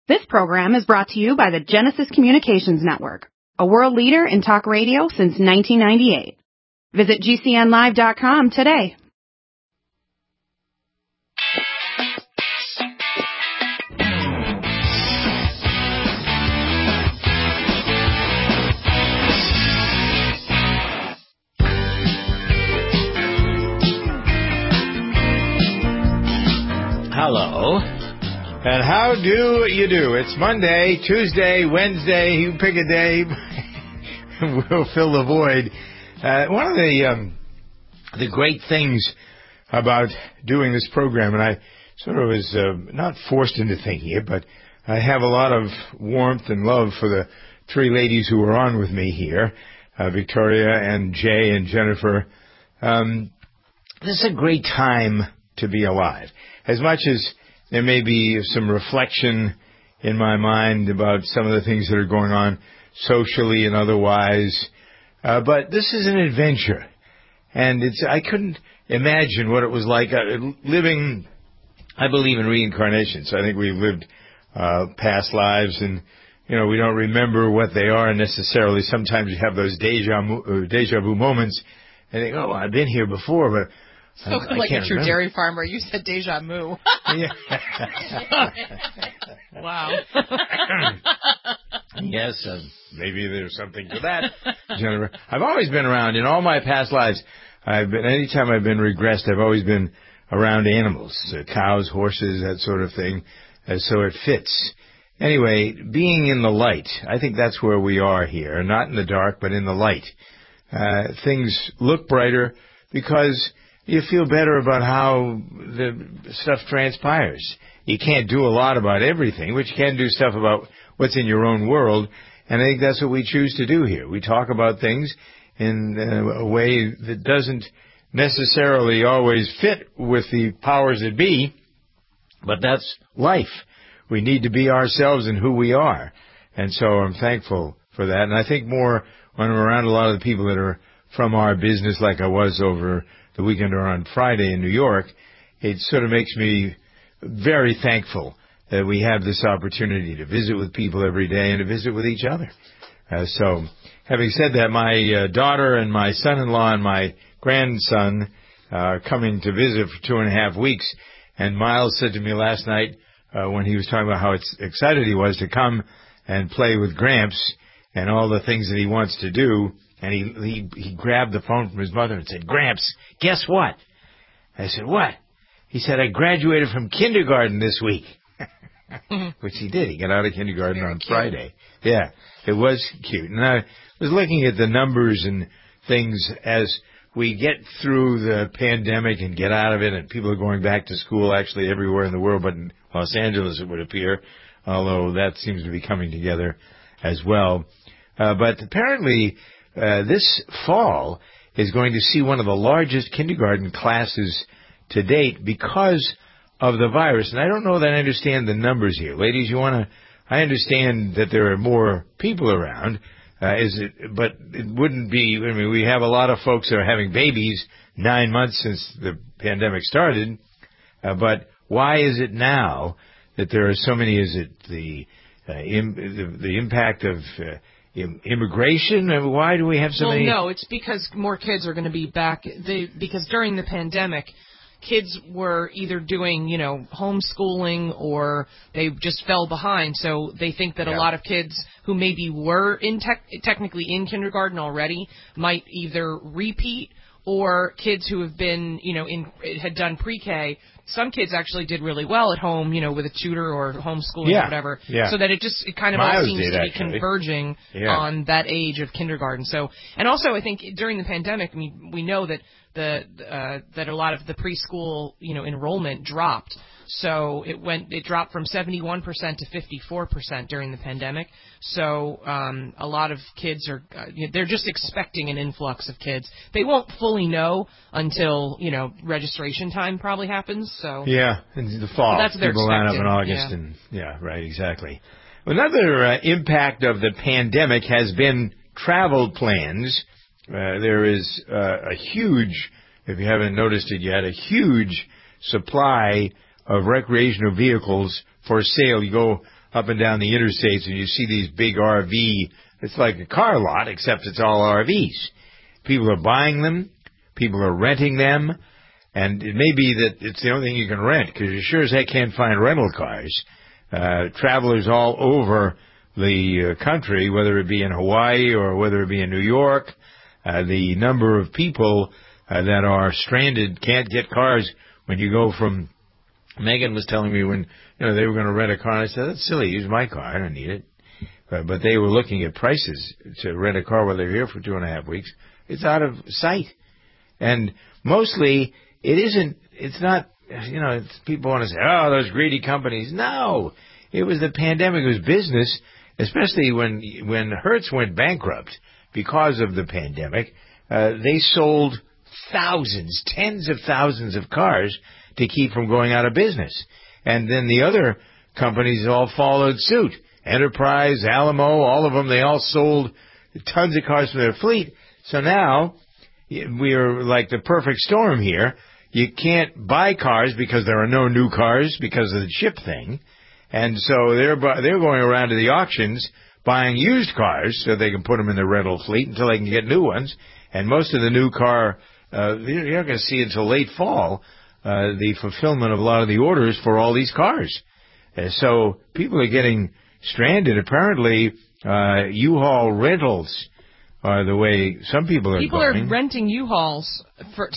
This program is brought to you by the Genesis Communications Network, a world leader in talk radio since 1998. Visit GCNlive.com today. Hello. And how do you do? It's Monday, Tuesday, Wednesday. You pick a day. We'll fill the void. One of the great things about doing this program, and I sort of was not forced into thinking it, but I have a lot of warmth and love for the three ladies who are on with me here, Victoria and Jay and Jennifer. This is a great time to be alive. As much as there may be some reflection in my mind about some of the things that are going on socially and otherwise, but this is an adventure. And I couldn't imagine what it was like living. I believe in reincarnation, so I think we've lived past lives, and we don't remember what they are necessarily. Sometimes you have those deja vu moments, and think, oh, I've been here before, but Spoken like a true dairy farmer. You said deja vu. Wow. Yes, maybe there's something to that, Jennifer. I've always been around in all my past lives. Anytime I've been regressed, I've always been around animals, cows, horses, that sort of thing. So it fits. Anyway, being in the light, I think that's where we are here. Not in the dark, but in the light. Things look brighter because you feel better about how the stuff transpires. You can't do a lot about everything, but you can do stuff about what's in your own world, and I think that's what we choose to do here. We talk about things in a way that doesn't necessarily always fit with the powers that be, but that's life. We need to be ourselves and who we are, and so I'm thankful for that. And I think more when I'm around a lot of the people that are from our business, like I was over the weekend or on Friday in New York, it sort of makes me very thankful that we have this opportunity to visit with people every day and to visit with each other. So, having said that, my daughter and my son-in-law and my grandson are coming to visit for 2.5 weeks, and Miles said to me last night when he was talking about how excited he was to come and play with Gramps and all the things that he wants to do, and he grabbed the phone from his mother and said, "Gramps, guess what?" I said, "What?" He said, "I graduated from kindergarten this week." Which he did. He got out of kindergarten on Friday. Yeah, it was cute. And I was looking at the numbers and things as we get through the pandemic and get out of it, and people are going back to school actually everywhere in the world, but in Los Angeles it would appear, although that seems to be coming together as well. But apparently this fall is going to see one of the largest kindergarten classes to date because of the virus. And I don't know that I understand the numbers here. Ladies, I understand that there are more people around. But it wouldn't be, we have a lot of folks that are having babies 9 months since the pandemic started. But why is it now that there are so many? Is it the impact of immigration? Why do we have so many? Well, no, it's because more kids are going to be back. Because during the pandemic, kids were either doing, homeschooling or they just fell behind. So they think that a lot of kids who maybe were technically in kindergarten already might either repeat, or kids who have been, had done pre-K. Some kids actually did really well at home, with a tutor or homeschooling or whatever. Yeah. So that it kind of all seems to be converging on that age of kindergarten. So, and also I think during the pandemic, we know that that a lot of the preschool, enrollment dropped. So it dropped from 71% to 54% during the pandemic. So a lot of kids are they're just expecting an influx of kids. They won't fully know until registration time probably happens. So yeah, in the fall. So that's what they're people expecting. Line up in August and right, exactly. Another impact of the pandemic has been travel plans. There is a huge, if you haven't noticed it yet, a huge supply of recreational vehicles for sale. You go up and down the interstates and you see these big RV, it's like a car lot, except it's all RVs. People are buying them, people are renting them, and it may be that it's the only thing you can rent, because you sure as heck can't find rental cars. Travelers all over the country, whether it be in Hawaii or whether it be in New York, the number of people that are stranded, can't get cars. When you go from, Megan was telling me when they were going to rent a car, and I said, that's silly, use my car, I don't need it. But they were looking at prices to rent a car while they're here for 2.5 weeks. It's out of sight. And mostly, it's not, people want to say, oh, those greedy companies. No, it was the pandemic, it was business, especially when Hertz went bankrupt because of the pandemic. They sold thousands, tens of thousands of cars to keep from going out of business. And then the other companies all followed suit. Enterprise, Alamo, all of them, they all sold tons of cars from their fleet. So now we are like the perfect storm here. You can't buy cars because there are no new cars because of the chip thing. And so they're going around to the auctions buying used cars so they can put them in their rental fleet until they can get new ones. And most of the new car, you're not going to see until late fall, the fulfillment of a lot of the orders for all these cars. So people are getting stranded. Apparently, U-Haul rentals are the way some people are going. People are renting U-Hauls for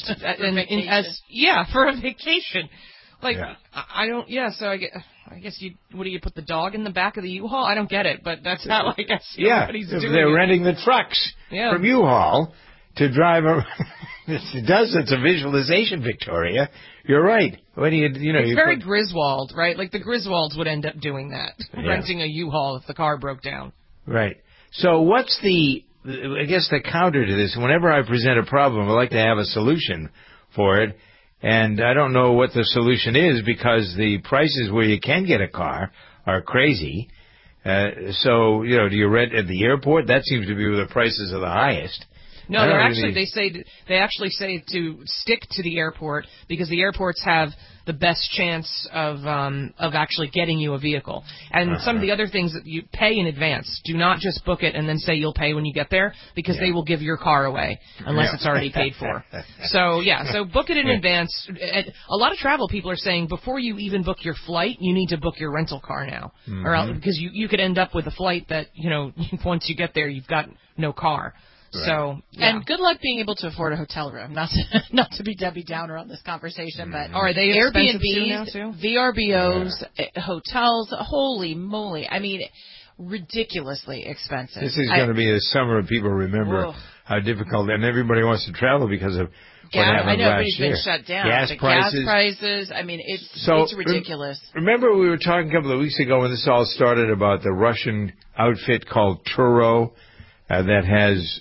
a vacation. Like, yeah. So I guess what do you put the dog in the back of the U-Haul? I don't get it, but that's how I guess everybody's doing it. They're renting the trucks from U-Haul to drive around. It's a visualization, Victoria. You're right. What do it's very Griswold, right? Like the Griswolds would end up doing that, renting a U-Haul if the car broke down. Right. So what's the counter to this? Whenever I present a problem, I like to have a solution for it. And I don't know what the solution is because the prices where you can get a car are crazy. So, do you rent at the airport? That seems to be where the prices are the highest. No, they actually say to stick to the airport because the airports have the best chance of actually getting you a vehicle. And some of the other things that you pay in advance. Do not just book it and then say you'll pay when you get there because they will give your car away unless it's already paid for. So book it in advance. A lot of travel people are saying before you even book your flight, you need to book your rental car now, or else, because you could end up with a flight that once you get there you've got no car. Right. So, and good luck being able to afford a hotel room. Not to be Debbie Downer on this conversation, but are they Airbnbs, VRBOs, hotels? Holy moly! I mean, ridiculously expensive. This is going to be a summer. People remember how difficult, and everybody wants to travel because of what happened last year. Been shut down. Gas prices. I mean, it's ridiculous. Remember, we were talking a couple of weeks ago when this all started about the Russian outfit called Turo that has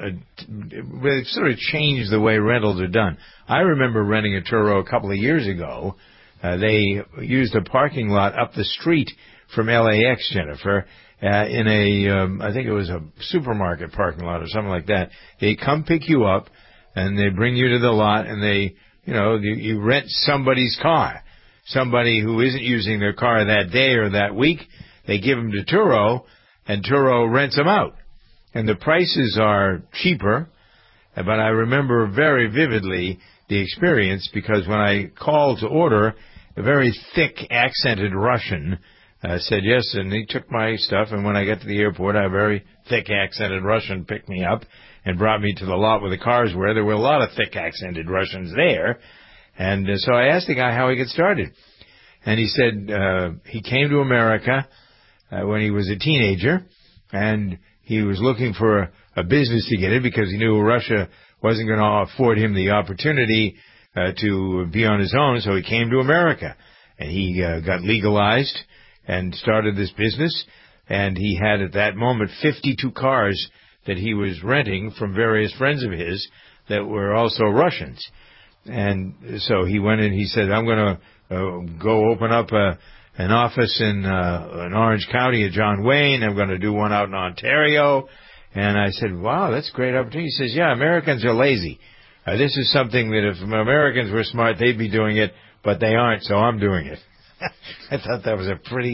sort of changed the way rentals are done. I remember renting a Turo a couple of years ago. They used a parking lot up the street from LAX, Jennifer, in I think it was a supermarket parking lot or something like that. They come pick you up, and they bring you to the lot, and you rent somebody's car. Somebody who isn't using their car that day or that week, they give them to Turo, and Turo rents them out. And the prices are cheaper, but I remember very vividly the experience because when I called to order, a very thick, accented Russian said yes, and he took my stuff, and when I got to the airport, a very thick, accented Russian picked me up and brought me to the lot where the cars were. There were a lot of thick, accented Russians there, and so I asked the guy how he got started. And he said he came to America when he was a teenager, and he was looking for a business to get in because he knew Russia wasn't going to afford him the opportunity to be on his own, so he came to America. And he got legalized and started this business, and he had at that moment 52 cars that he was renting from various friends of his that were also Russians. And so he went in, he said, I'm going to go open up an office in Orange County at John Wayne. I'm going to do one out in Ontario. And I said, wow, that's a great opportunity. He says, yeah, Americans are lazy. This is something that if Americans were smart, they'd be doing it, but they aren't, so I'm doing it. I thought that was a pretty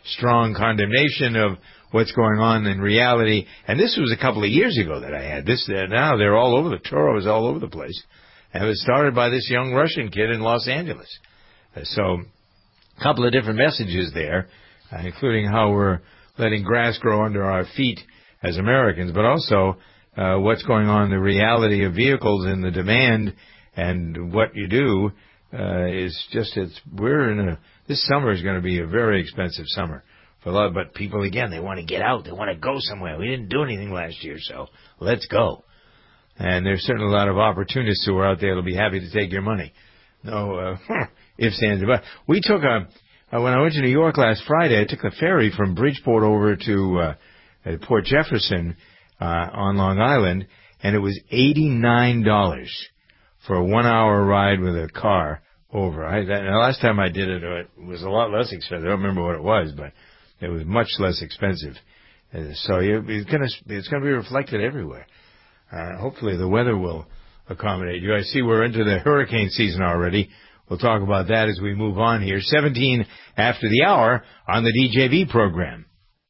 strong condemnation of what's going on in reality. And this was a couple of years ago that I had this. Now they're all over. The Toro is all over the place. And it was started by this young Russian kid in Los Angeles. So a couple of different messages there, including how we're letting grass grow under our feet as Americans, but also what's going on, the reality of vehicles and the demand, and what you do is just, this summer is going to be a very expensive summer for a lot, but people, again, they want to get out, they want to go somewhere. We didn't do anything last year, so let's go. And there's certainly a lot of opportunists who are out there that'll be happy to take your money. No ifs, ands, or buts. We took when I went to New York last Friday, I took a ferry from Bridgeport over to Port Jefferson on Long Island, and it was $89 for a 1-hour ride with a car over. The last time I did it, it was a lot less expensive. I don't remember what it was, but it was much less expensive. So it's going to be reflected everywhere. Hopefully the weather will accommodate you. I see we're into the hurricane season already. We'll talk about that as we move on here. 17 after the hour on the DJV program.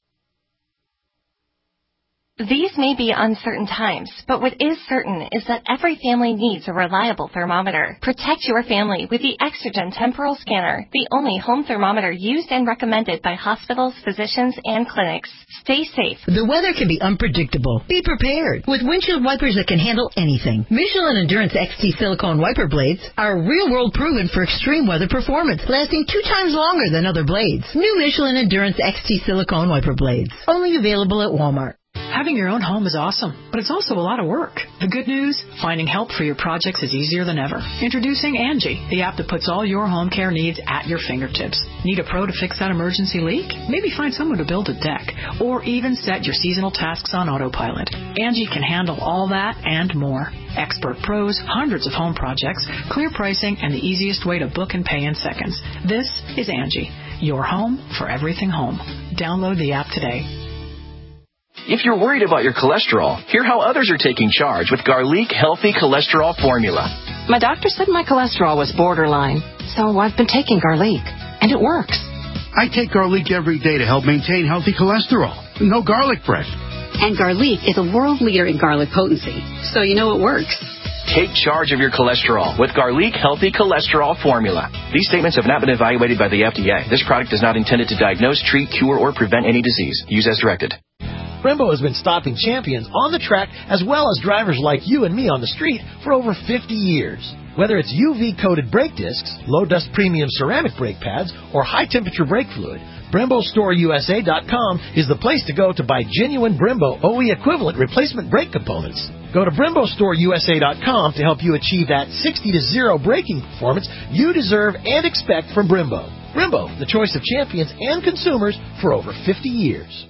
These may be uncertain times, but what is certain is that every family needs a reliable thermometer. Protect your family with the Exergen Temporal Scanner, the only home thermometer used and recommended by hospitals, physicians, and clinics. Stay safe. The weather can be unpredictable. Be prepared with windshield wipers that can handle anything. Michelin Endurance XT silicone wiper blades are real-world proven for extreme weather performance, lasting 2 times longer than other blades. New Michelin Endurance XT silicone wiper blades, only available at Walmart. Having your own home is awesome, but it's also a lot of work. The good news? Finding help for your projects is easier than ever. Introducing Angie, the app that puts all your home care needs at your fingertips. Need a pro to fix that emergency leak? Maybe find someone to build a deck, or even set your seasonal tasks on autopilot. Angie can handle all that and more. Expert pros, hundreds of home projects, clear pricing, and the easiest way to book and pay in seconds. This is Angie, your home for everything home. Download the app today. If you're worried about your cholesterol, hear how others are taking charge with Garlic Healthy Cholesterol Formula. My doctor said my cholesterol was borderline, so I've been taking Garlic, and it works. I take Garlic every day to help maintain healthy cholesterol. No garlic bread. And Garlic is a world leader in garlic potency, so you know it works. Take charge of your cholesterol with Garlic Healthy Cholesterol Formula. These statements have not been evaluated by the FDA. This product is not intended to diagnose, treat, cure, or prevent any disease. Use as directed. Brembo has been stopping champions on the track as well as drivers like you and me on the street for over 50 years. Whether it's UV-coated brake discs, low-dust premium ceramic brake pads, or high-temperature brake fluid, BremboStoreUSA.com is the place to go to buy genuine Brembo OE equivalent replacement brake components. Go to BremboStoreUSA.com to help you achieve that 60-0 braking performance you deserve and expect from Brembo. Brembo, the choice of champions and consumers for over 50 years.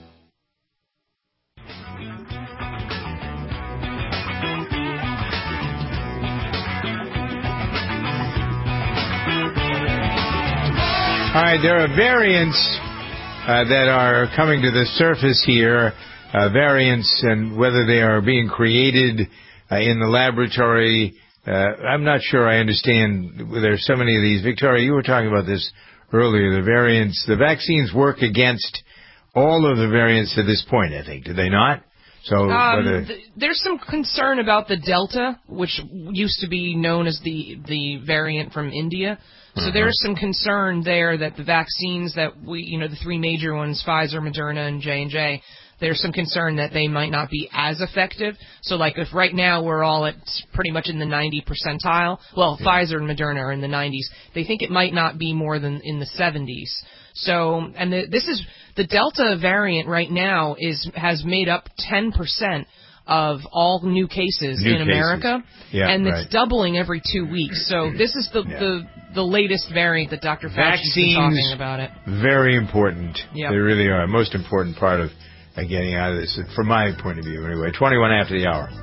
All right, there are variants that are coming to the surface here, variants, and whether they are being created in the laboratory. I'm not sure I understand. There's so many of these. Victoria, you were talking about this earlier, the variants. The vaccines work against all of the variants at this point, I think. Do they not? So there's some concern about the Delta, which used to be known as the variant from India. So there's some concern there that the vaccines that the 3 major ones, Pfizer, Moderna, and J&J, there's some concern that they might not be as effective. So like if right now we're all at pretty much in the 90 percentile, Pfizer and Moderna are in the 90s, they think it might not be more than in the 70s. So, and this is, the Delta variant right now has made up 10% of all new cases in America, and it's doubling every 2 weeks. So this is the latest variant that Dr. Fauci's been talking about it. Very important. Yep. They really are. Most important part of getting out of this, from my point of view anyway. 21 after the hour.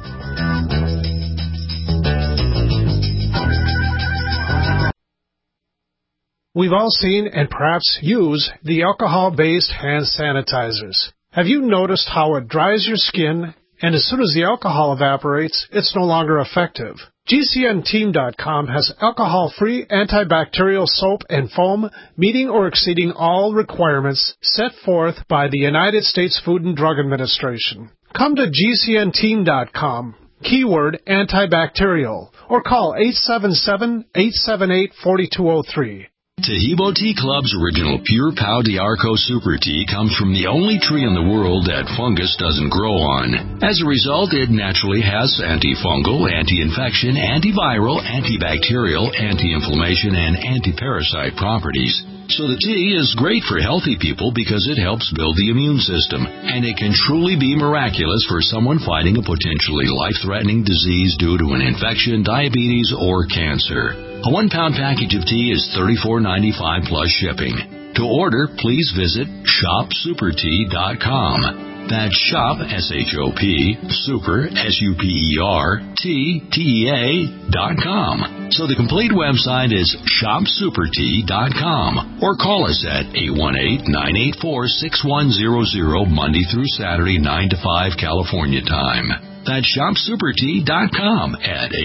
We've all seen and perhaps use the alcohol-based hand sanitizers. Have you noticed how it dries your skin and as soon as the alcohol evaporates, it's no longer effective. GCNteam.com has alcohol-free antibacterial soap and foam meeting or exceeding all requirements set forth by the United States Food and Drug Administration. Come to GCNteam.com, keyword antibacterial, or call 877-878-4203. Tahibo Tea Club's original Pure Pau d'Arco Super Tea comes from the only tree in the world that fungus doesn't grow on. As a result, it naturally has antifungal, anti-infection, antiviral, antibacterial, anti-inflammation, and anti-parasite properties. So the tea is great for healthy people because it helps build the immune system, and it can truly be miraculous for someone fighting a potentially life-threatening disease due to an infection, diabetes, or cancer. A 1-pound package of tea is $34.95 plus shipping. To order, please visit shopsupertea.com. That's shop, S-H-O-P, super, S-U-P-E-R, T-T-E-A.com. So the complete website is shopsupertea.com. Or call us at 818-984-6100 Monday through Saturday, 9 to 5 California time. That's shopsupertea.com at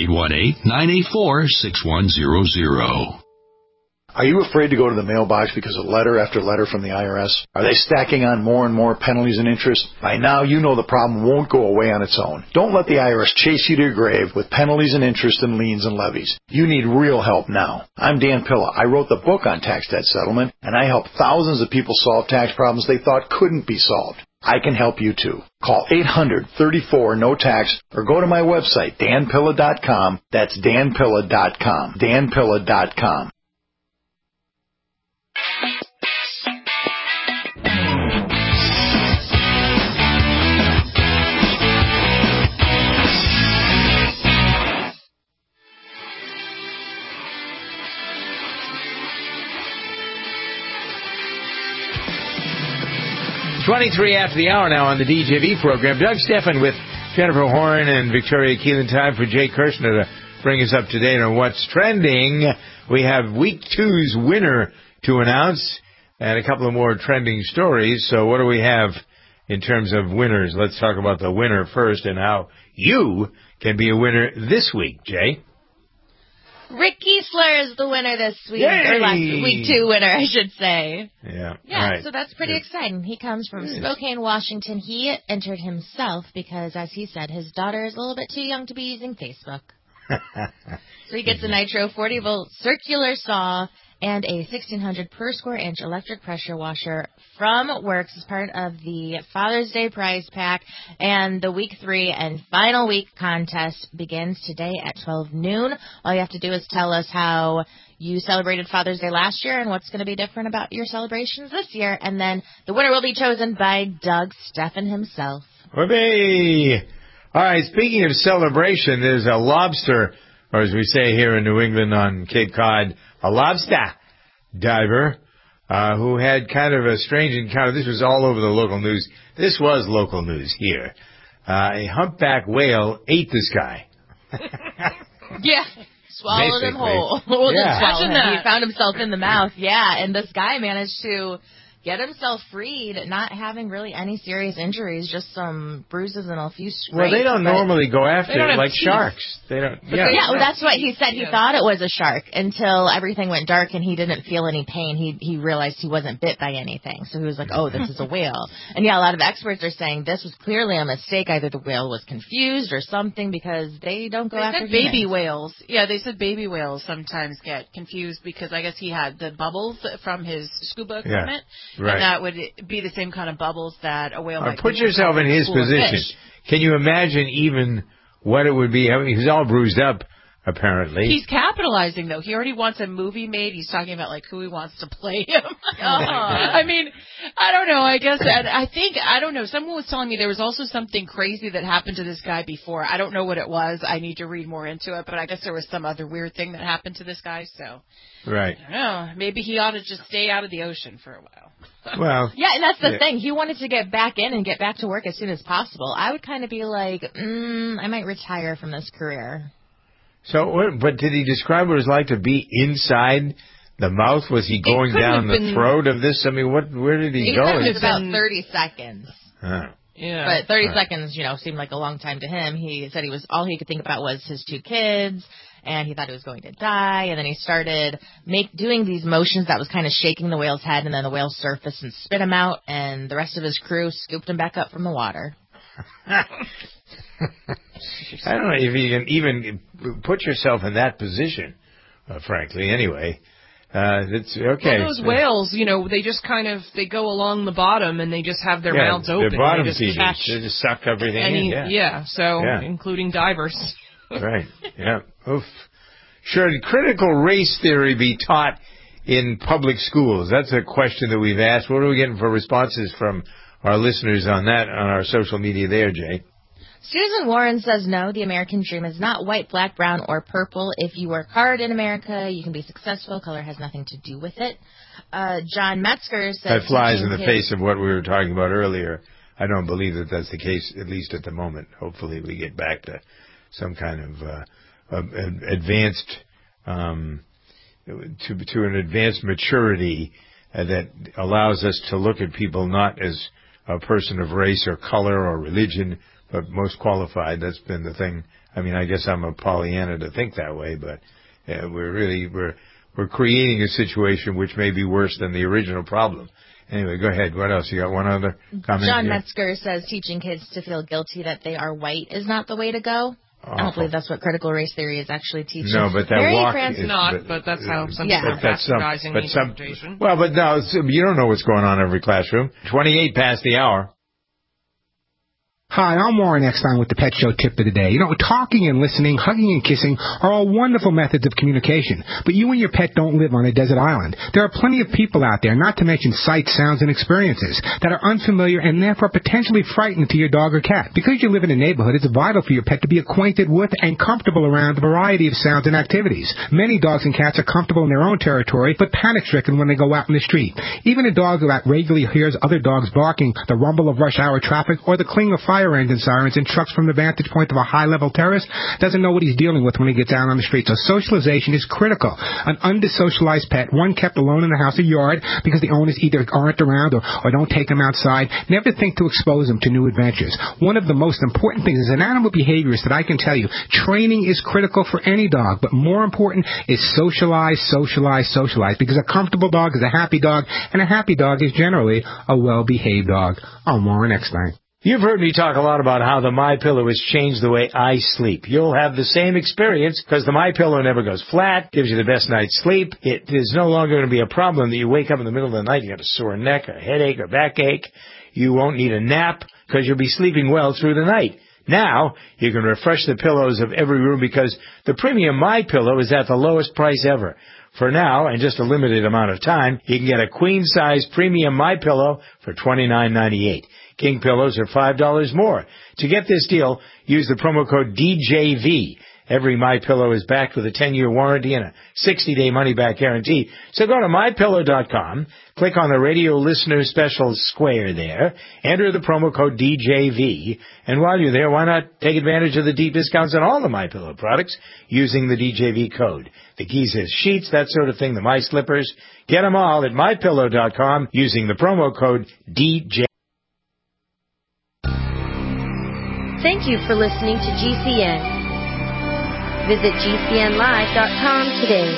818-984-6100. Are you afraid to go to the mailbox because of letter after letter from the IRS? Are they stacking on more and more penalties and interest? By now, you know the problem won't go away on its own. Don't let the IRS chase you to your grave with penalties and interest and liens and levies. You need real help now. I'm Dan Pilla. I wrote the book on tax debt settlement, and I help thousands of people solve tax problems they thought couldn't be solved. I can help you too. Call 800-34-NO-TAX or go to my website, danpilla.com. That's danpilla.com. danpilla.com. .23 after the hour now on the DJV program. Doug Steffen with Jennifer Horn and Victoria Keelan. Time for Jay Kirshner to bring us up to date on what's trending. We have Week 2's winner to announce and a couple of more trending stories. So what do we have in terms of winners? Let's talk about the winner first and how you can be a winner this week, Jay. Rick Kiesler is the winner this week, Yay! or last Week 2 winner, I should say. Yeah, right. So that's pretty exciting. He comes from Spokane, Washington. He entered himself because, as he said, his daughter is a little bit too young to be using Facebook. So he gets a Nitro 40-volt circular saw and a 1,600 per square inch electric pressure washer from Works as part of the Father's Day prize pack. And the Week 3 and final week contest begins today at 12 noon. All you have to do is tell us how you celebrated Father's Day last year and what's going to be different about your celebrations this year. And then the winner will be chosen by Doug Steffen himself. Whoopee! All right, speaking of celebration, there's a lobster, or as we say here in New England on Cape Cod, a lobster diver who had kind of a strange encounter. This was all over the local news. This was local news here. A humpback whale ate this guy. Yeah. Swallowed him whole. Well, yeah. Imagine that. He found himself in the mouth. Yeah, and this guy managed to get himself freed, not having really any serious injuries, just some bruises and a few scrapes. Well, they don't normally go after it like teeth. sharks. They don't. Well, that's what he said. He thought it was a shark until everything went dark and he didn't feel any pain. He realized he wasn't bit by anything, so he was like, "Oh, this is a whale." And yeah, a lot of experts are saying this was clearly a mistake. Either the whale was confused or something because they don't go after baby humans. whales. Yeah, they said baby whales sometimes get confused because I guess he had the bubbles from his scuba equipment. Right. And that would be the same kind of bubbles that a whale might put yourself in his position. Can you imagine even what it would be? I mean, he's all bruised up, apparently. He's capitalizing, though. He already wants a movie made. He's talking about, like, who he wants to play him. I mean, I don't know. I guess, I don't know. Someone was telling me there was also something crazy that happened to this guy before. I don't know what it was. I need to read more into it, but I guess there was some other weird thing that happened to this guy, so. Right. I don't know. Maybe he ought to just stay out of the ocean for a while. Well. Yeah, and that's the thing. He wanted to get back in and get back to work as soon as possible. I would kind of be like, I might retire from this career. So, but did he describe what it was like to be inside the mouth? Was he going down the throat of this? I mean, where did he go? It was about 30 seconds. Yeah. But 30 seconds, seemed like a long time to him. He said all he could think about was his 2 kids, and he thought he was going to die. And then he started doing these motions that was kind of shaking the whale's head, and then the whale surfaced and spit him out, and the rest of his crew scooped him back up from the water. I don't know if you can even put yourself in that position, frankly, anyway. It's okay. Well, those whales, they just they go along the bottom and they just have their mouths open. Their bottom they just feeders. They just suck everything in. Including divers. Right, yeah. Oof. Should critical race theory be taught in public schools? That's a question that we've asked. What are we getting for responses from our listeners on that, on our social media there, Jay? Susan Warren says no, the American dream is not white, black, brown, or purple. If you work hard in America, you can be successful. Color has nothing to do with it. John Metzger says... That flies in the face of what we were talking about earlier. I don't believe that that's the case, at least at the moment. Hopefully we get back to some kind of advanced... to an advanced maturity that allows us to look at people not as a person of race or color or religion, but most qualified. That's been the thing. I mean, I guess I'm a Pollyanna to think that way, but we're creating a situation which may be worse than the original problem. Anyway, go ahead. What else? You got one other comment? John Metzger says teaching kids to feel guilty that they are white is not the way to go. Awful. I don't believe that's what critical race theory is actually teaching. No, but that Mary walk France is not, but that's how some people are bastardizing the interpretation. Well, but no, you don't know what's going on in every classroom. 28 past the hour. Hi, I'm Warren Eckstein with the Pet Show tip of the day. Talking and listening, hugging and kissing are all wonderful methods of communication, but you and your pet don't live on a desert island. There are plenty of people out there, not to mention sights, sounds, and experiences, that are unfamiliar and therefore potentially frightening to your dog or cat. Because you live in a neighborhood, it's vital for your pet to be acquainted with and comfortable around a variety of sounds and activities. Many dogs and cats are comfortable in their own territory, but panic-stricken when they go out in the street. Even a dog that regularly hears other dogs barking, the rumble of rush hour traffic, or the cling of fire engine sirens and trucks from the vantage point of a high-level terrace doesn't know what he's dealing with when he gets out on the street. So socialization is critical. An under-socialized pet, one kept alone in the house or yard because the owners either aren't around or don't take him outside, never think to expose him to new adventures. One of the most important things as an animal behaviorist that I can tell you, training is critical for any dog, but more important is socialize, because a comfortable dog is a happy dog, and a happy dog is generally a well-behaved dog. I'm Warren Eckstein. You've heard me talk a lot about how the MyPillow has changed the way I sleep. You'll have the same experience because the MyPillow never goes flat, gives you the best night's sleep. It is no longer going to be a problem that you wake up in the middle of the night, you have a sore neck, a headache, or backache. You won't need a nap because you'll be sleeping well through the night. Now, you can refresh the pillows of every room because the premium MyPillow is at the lowest price ever. For now, and just a limited amount of time, you can get a queen-size premium MyPillow for $29.98. King pillows are $5 more. To get this deal, use the promo code DJV. Every MyPillow is backed with a 10-year warranty and a 60-day money-back guarantee. So go to MyPillow.com, click on the radio listener special square there, enter the promo code DJV, and while you're there, why not take advantage of the deep discounts on all the MyPillow products using the DJV code. The keys is sheets, that sort of thing, the My Slippers. Get them all at MyPillow.com using the promo code DJV. Thank you for listening to GCN. Visit GCNlive.com today.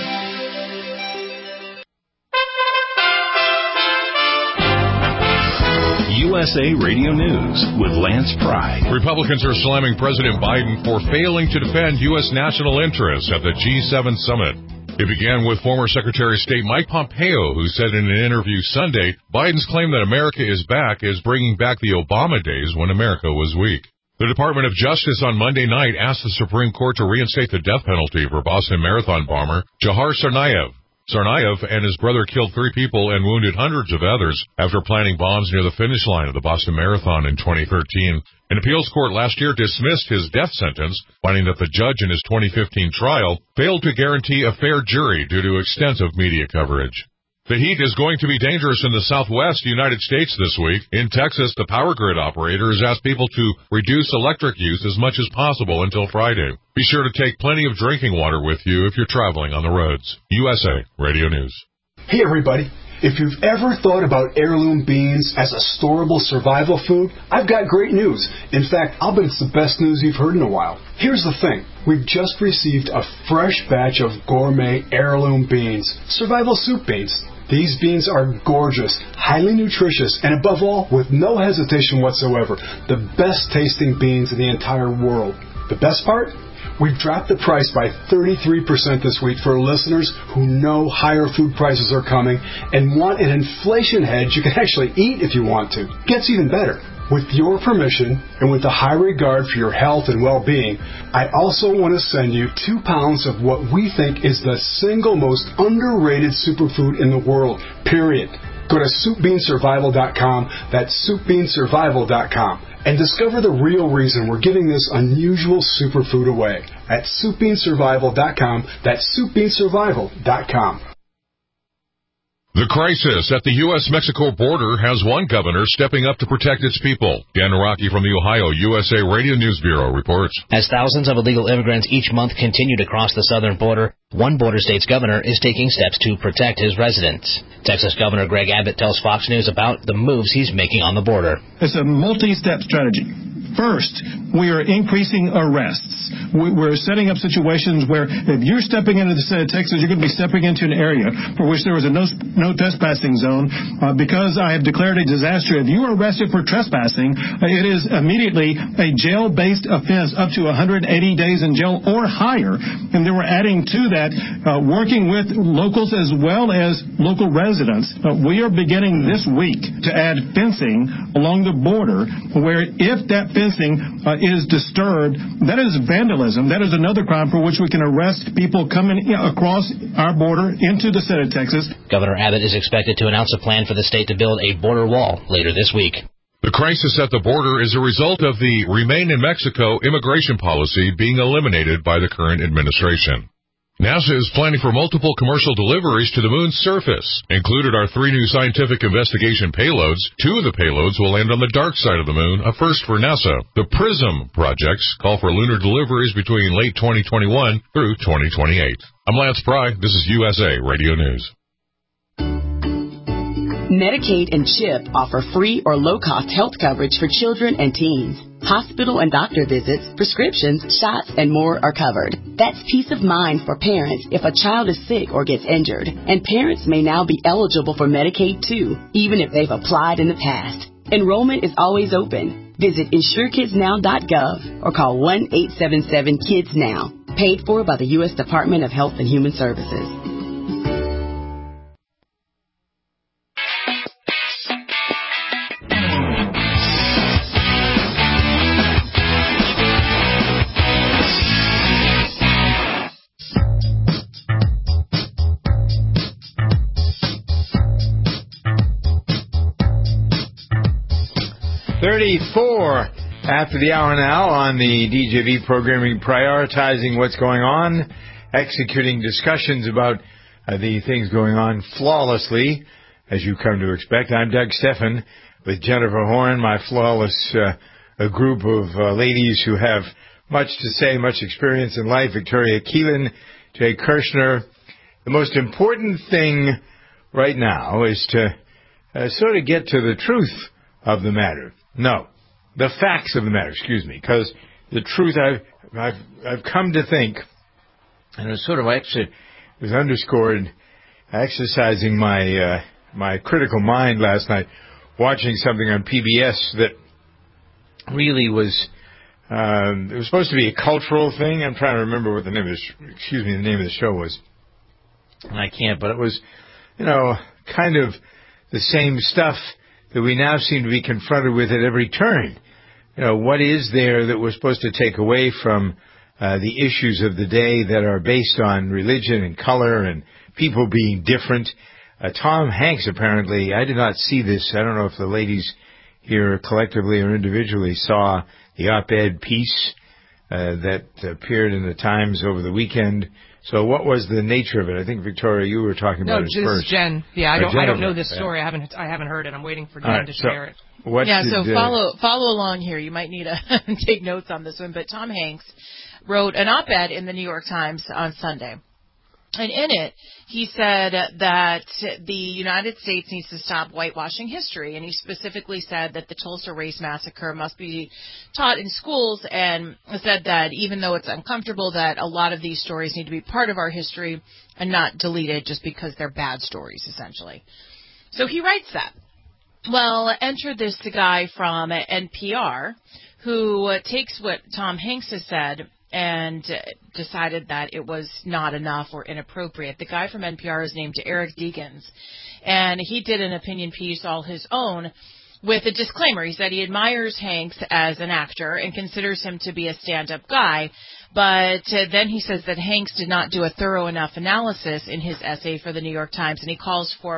USA Radio News with Lance Pry. Republicans are slamming President Biden for failing to defend U.S. national interests at the G7 summit. It began with former Secretary of State Mike Pompeo, who said in an interview Sunday, Biden's claim that America is back is bringing back the Obama days when America was weak. The Department of Justice on Monday night asked the Supreme Court to reinstate the death penalty for Boston Marathon bomber Jahar Tsarnaev. Tsarnaev and his brother killed 3 people and wounded hundreds of others after planting bombs near the finish line of the Boston Marathon in 2013. An appeals court last year dismissed his death sentence, finding that the judge in his 2015 trial failed to guarantee a fair jury due to extensive media coverage. The heat is going to be dangerous in the southwest United States this week. In Texas, the power grid operator has asked people to reduce electric use as much as possible until Friday. Be sure to take plenty of drinking water with you if you're traveling on the roads. USA Radio News. Hey, everybody. If you've ever thought about heirloom beans as a storable survival food, I've got great news. In fact, I'll bet it's the best news you've heard in a while. Here's the thing. We've just received a fresh batch of gourmet heirloom beans, survival soup beans. These beans are gorgeous, highly nutritious, and above all, with no hesitation whatsoever, the best tasting beans in the entire world. The best part? We've dropped the price by 33% this week for listeners who know higher food prices are coming and want an inflation hedge you can actually eat if you want to. Gets even better. With your permission and with a high regard for your health and well-being, I also want to send you 2 pounds of what we think is the single most underrated superfood in the world, period. Go to SoupBeanSurvival.com, that's SoupBeanSurvival.com, and discover the real reason we're giving this unusual superfood away at SoupBeanSurvival.com, that's SoupBeanSurvival.com. The crisis at the U.S.-Mexico border has one governor stepping up to protect its people. Dan Rocky from the Ohio USA Radio News Bureau reports. As thousands of illegal immigrants each month continue to cross the southern border, one border state's governor is taking steps to protect his residents. Texas Governor Greg Abbott tells Fox News about the moves he's making on the border. It's a multi-step strategy. First, we are increasing arrests. We're setting up situations where if you're stepping into the state of Texas, you're going to be stepping into an area for which there was a no trespassing zone. Because I have declared a disaster, if you are arrested for trespassing, it is immediately a jail-based offense up to 180 days in jail or higher. And then we're adding to that, working with locals as well as local residents. We are beginning this week to add fencing along the border where if that fencing is disturbed, that is vandalism. That is another crime for which we can arrest people coming across our border into the state of Texas. Governor Abbott is expected to announce a plan for the state to build a border wall later this week. The crisis at the border is a result of the Remain in Mexico immigration policy being eliminated by the current administration. NASA is planning for multiple commercial deliveries to the moon's surface. Included are 3 new scientific investigation payloads. 2 of the payloads will land on the dark side of the moon, a first for NASA. The PRISM projects call for lunar deliveries between late 2021 through 2028. I'm Lance Pry. This is USA Radio News. Medicaid and CHIP offer free or low-cost health coverage for children and teens. Hospital and doctor visits, prescriptions, shots, and more are covered. That's peace of mind for parents if a child is sick or gets injured. And parents may now be eligible for Medicaid, too, even if they've applied in the past. Enrollment is always open. Visit InsureKidsNow.gov or call 1-877-KIDS-NOW. Paid for by the U.S. Department of Health and Human Services. After the hour now on the DJV programming, prioritizing what's going on, executing discussions about the things going on flawlessly, as you come to expect. I'm Doug Stephan with Jennifer Horn, my flawless a group of ladies who have much to say, much experience in life. Victoria Keelan, Jay Kirshner. The most important thing right now is to sort of get to the truth of the matter. No, the facts of the matter, because the truth I've come to think, and it was sort of actually it was underscored exercising my critical mind last night, watching something on PBS that really was it was supposed to be a cultural thing. I'm trying to remember what the name of the show was, and I can't. But it was, kind of the same stuff that we now seem to be confronted with at every turn. What is there that we're supposed to take away from the issues of the day that are based on religion and color and people being different? Tom Hanks, apparently, I did not see this. I don't know if the ladies here collectively or individually saw the op-ed piece that appeared in the Times over the weekend. So what was the nature of it? I think, Victoria, you were talking about it first. No, just Jen. Yeah, I don't know this story. Yeah. I haven't heard it. I'm waiting for Jen to share it. Follow along here. You might need to take notes on this one. But Tom Hanks wrote an op-ed in the New York Times on Sunday. And in it, he said that the United States needs to stop whitewashing history. And he specifically said that the Tulsa Race Massacre must be taught in schools, and said that even though it's uncomfortable, that a lot of these stories need to be part of our history and not deleted just because they're bad stories, essentially. So he writes that. Well, enter this guy from NPR who takes what Tom Hanks has said and decided that it was not enough or inappropriate. The guy from NPR is named Eric Degens, and he did an opinion piece all his own with a disclaimer. He said he admires Hanks as an actor and considers him to be a stand-up guy, but then he says that Hanks did not do a thorough enough analysis in his essay for the New York Times, and he calls for,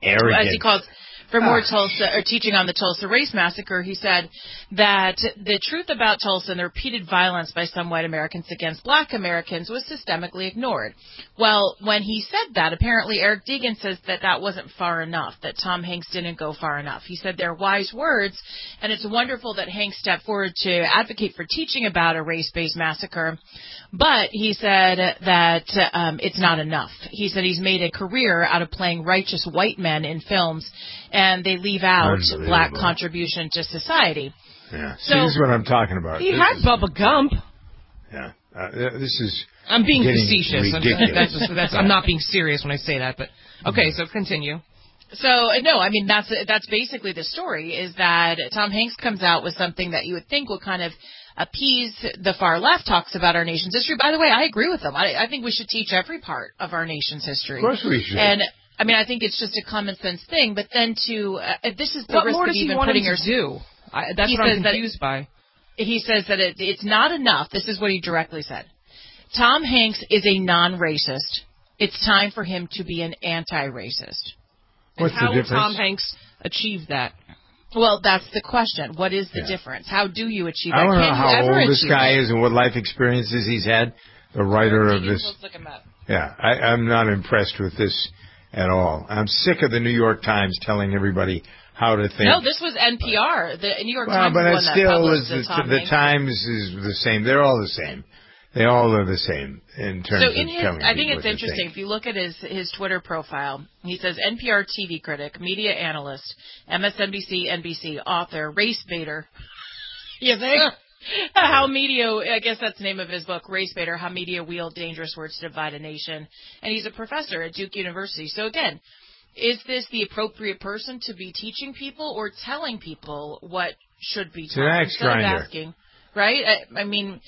as he calls, for more Tulsa, or teaching on the Tulsa Race Massacre. He said that the truth about Tulsa and the repeated violence by some white Americans against black Americans was systemically ignored. Well, when he said that, apparently Eric Degens says that that wasn't far enough, that Tom Hanks didn't go far enough. He said they're wise words, and it's wonderful that Hanks stepped forward to advocate for teaching about a race-based massacre, but he said that it's not enough. He said he's made a career out of playing righteous white men in films, and they leave out black contribution to society. Yeah. So, see, this is what I'm talking about. He had Bubba Gump. Yeah. This is... I'm being facetious. Ridiculous. I'm not being serious when I say that, but... Okay, so continue. So, no, I mean, that's basically the story, is that Tom Hanks comes out with something that you would think would kind of appease the far left, talks about our nation's history. By the way, I agree with them. I think we should teach every part of our nation's history. Of course we should. And I mean, I think it's just a common sense thing. But then this is the what risk more of does he even want putting him to do? That's what I'm confused by. He says that it's not enough. This is what he directly said. Tom Hanks is a non-racist. It's time for him to be an anti-racist. What's how the difference? will Tom Hanks achieve that? Well, that's the question. What is the difference? How do you achieve that? I don't know Can how you ever old this achieve guy it? is and what life experiences he's had. The writer of this. Let's look him up. Yeah, I'm not impressed with this at all. I'm sick of the New York Times telling everybody how to think. No, this was NPR. The New York Times but is it one that still published is the the Times is the same. They're all the same. They all are the same in terms of telling I think people it's what interesting. to think. If you look at his Twitter profile, he says NPR TV critic, media analyst, MSNBC, NBC, author, race baiter. You think? How media, I guess that's the name of his book, Race Baiter, How Media Wield Dangerous Words to Divide a Nation. And he's a professor at Duke University. So again, is this the appropriate person to be teaching people or telling people what should be taught? Instead of asking, right? I mean...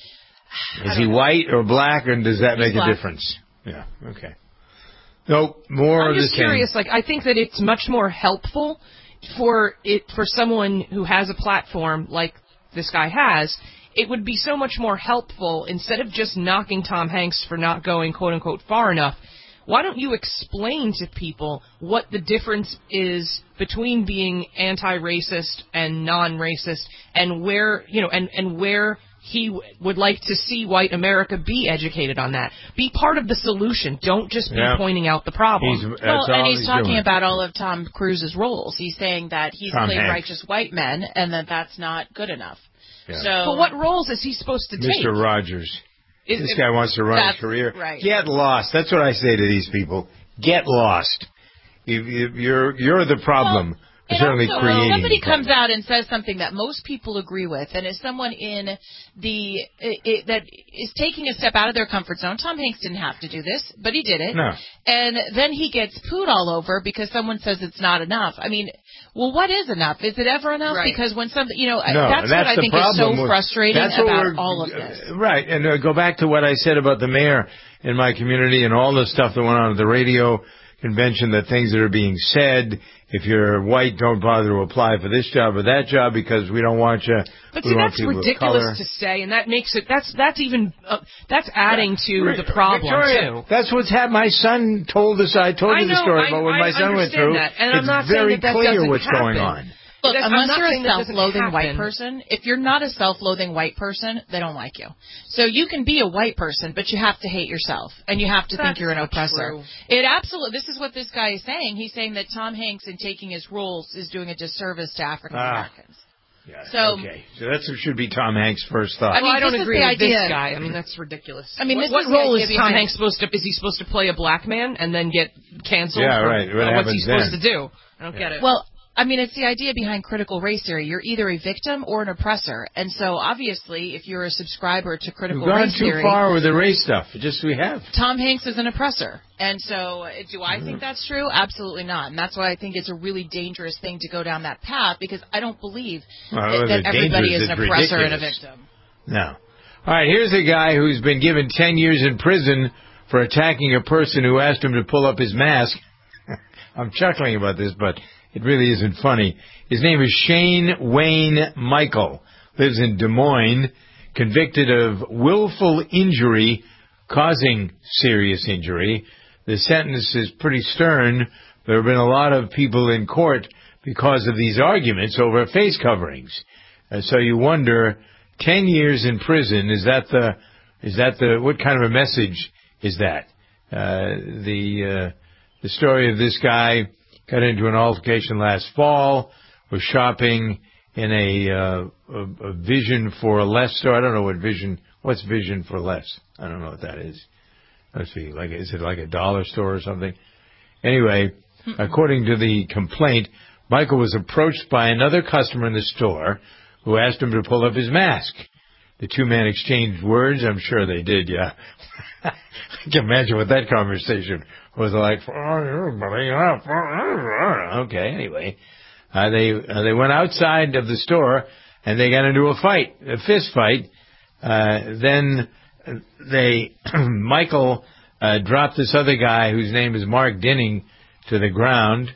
Is he white or black, and does that make black. a difference? Yeah, okay. No, more I'm of the just same. curious. Like, I think that it's much more helpful for someone who has a platform like this guy has. It would be so much more helpful instead of just knocking Tom Hanks for not going quote unquote far enough. Why don't you explain to people what the difference is between being anti-racist and non-racist, and where and where he would like to see white America be educated on that. Be part of the solution. Don't just be pointing out the problem. And he's talking about all of Tom Cruise's roles. He's saying that he's played righteous white men, and that that's not good enough. Yeah. So, but what roles is he supposed to take? Mr. Rogers. This guy wants to run a career. Right. Get lost. That's what I say to these people. Get lost. You're the problem. Certainly also, creating somebody comes out and says something that most people agree with, and is someone that is taking a step out of their comfort zone. Tom Hanks didn't have to do this, but he did it. No. And then he gets pooed all over because someone says it's not enough. I mean, well, what is enough? Is it ever enough? Right. Because when something, no, that's what I think is so frustrating about all of this. Right, and go back to what I said about the mayor in my community and all the stuff that went on at the radio convention, that things that are being said. If you're white, don't bother to apply for this job or that job because we don't want you. But see, that's ridiculous to say, and that makes it. That's adding to the problem Victoria, too. That's what's happened. My son told us. I told you the story about what my son went through. That, and I'm not it's very saying that clear doesn't what's happen. going on. Look, unless you're a self-loathing self-loathing white person, if you're not a self-loathing white person, they don't like you. So you can be a white person, but you have to hate yourself, and you have to think you're an oppressor. True. It absolutely. This is what this guy is saying. He's saying that Tom Hanks, in taking his roles, is doing a disservice to African Americans. Yeah. So okay, so that should be Tom Hanks' first thought. I don't this is agree the with this idea. guy. I mean, that's ridiculous. I mean, what role is Tom Hanks supposed to? Is he supposed to play a black man and then get canceled? Yeah, right. What's he supposed to do? I don't get it. Well, I mean, it's the idea behind critical race theory. You're either a victim or an oppressor. And so, obviously, if you're a subscriber to critical race theory... We've gone too far with the race stuff. We have. Tom Hanks is an oppressor. And so, do I think that's true? Absolutely not. And that's why I think it's a really dangerous thing to go down that path, because I don't believe that everybody is an oppressor and a victim. No. All right, here's a guy who's been given 10 years in prison for attacking a person who asked him to pull up his mask. I'm chuckling about this, but... it really isn't funny. His name is Shane Wayne Michael. Lives in Des Moines, convicted of willful injury causing serious injury. The sentence is pretty stern. There have been a lot of people in court because of these arguments over face coverings. So you wonder, 10 years in prison, is that what kind of a message is that? The story of this guy got into an altercation last fall, was shopping in a Vision for Less store. I don't know what's Vision for Less? I don't know what that is. Let's see, is it like a dollar store or something? Anyway, according to the complaint, Michael was approached by another customer in the store who asked him to pull up his mask. The two men exchanged words. I'm sure they did, yeah. I can imagine what that conversation was like. Okay, anyway. They went outside of the store and they got into a fist fight. Then Michael dropped this other guy whose name is Mark Dinning to the ground.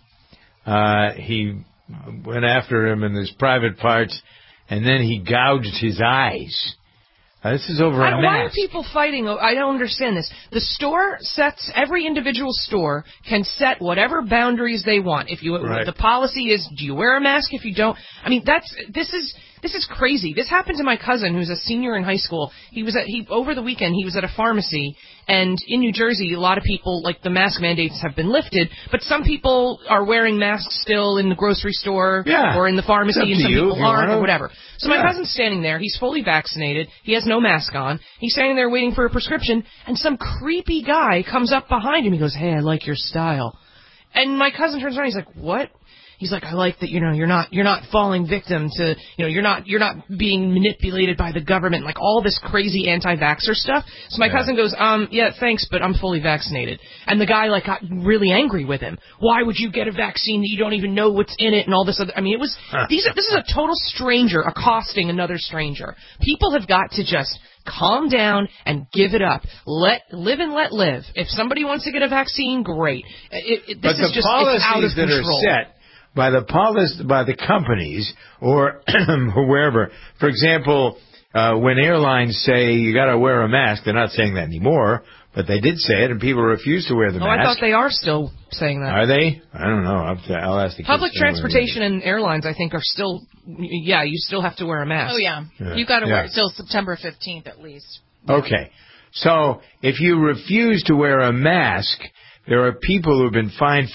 He went after him in his private parts, and then he gouged his eyes. This is over a mask. Why are people fighting? I don't understand this. The store every individual store can set whatever boundaries they want. The policy is, do you wear a mask if you don't? I mean, this is crazy. This happened to my cousin who's a senior in high school. Over the weekend, he was at a pharmacy, and in New Jersey, a lot of people, the mask mandates have been lifted, but some people are wearing masks still in the grocery store or in the pharmacy, and some people aren't, or whatever. So my cousin's standing there. He's fully vaccinated. He has no mask on. He's standing there waiting for a prescription, and some creepy guy comes up behind him. He goes, "Hey, I like your style." And my cousin turns around. He's like, "What?" He's like, "I like that, you're not falling victim to, you're not being manipulated by the government," all this crazy anti-vaxxer stuff. So my cousin goes, "Yeah, thanks, but I'm fully vaccinated." And the guy, got really angry with him. "Why would you get a vaccine that you don't even know what's in it?" And all this other, it was, this is a total stranger accosting another stranger. People have got to just calm down and give it up. Live and let live. If somebody wants to get a vaccine, great. This is just out of control. By the companies or wherever. For example, when airlines say you got to wear a mask, they're not saying that anymore, but they did say it, and people refuse to wear the mask. I thought they are still saying that. Are they? I don't know. I'll ask the kids. Public transportation and airlines, I think, are still. Yeah, you still have to wear a mask. Oh yeah. You got to wear it till September 15th at least. Okay, so if you refuse to wear a mask, there are people who have been fined